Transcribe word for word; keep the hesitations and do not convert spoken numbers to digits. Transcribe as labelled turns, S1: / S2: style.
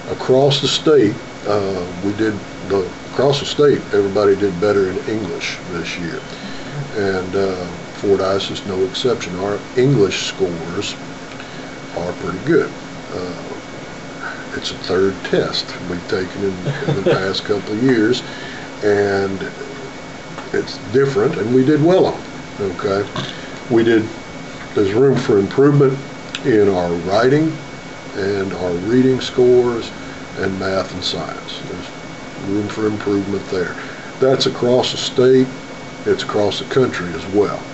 S1: across the state, uh, we did the across the state. Everybody did better in English this year, and uh, Fordyce is no exception. Our English scores are pretty good. Uh, it's a third test we've taken in, in the past couple of years, and it's different, and we did well on it. Okay, we did. There's room for improvement in our writing and our reading scores and math and science. There's room for improvement there. That's across the state. It's across the country as well.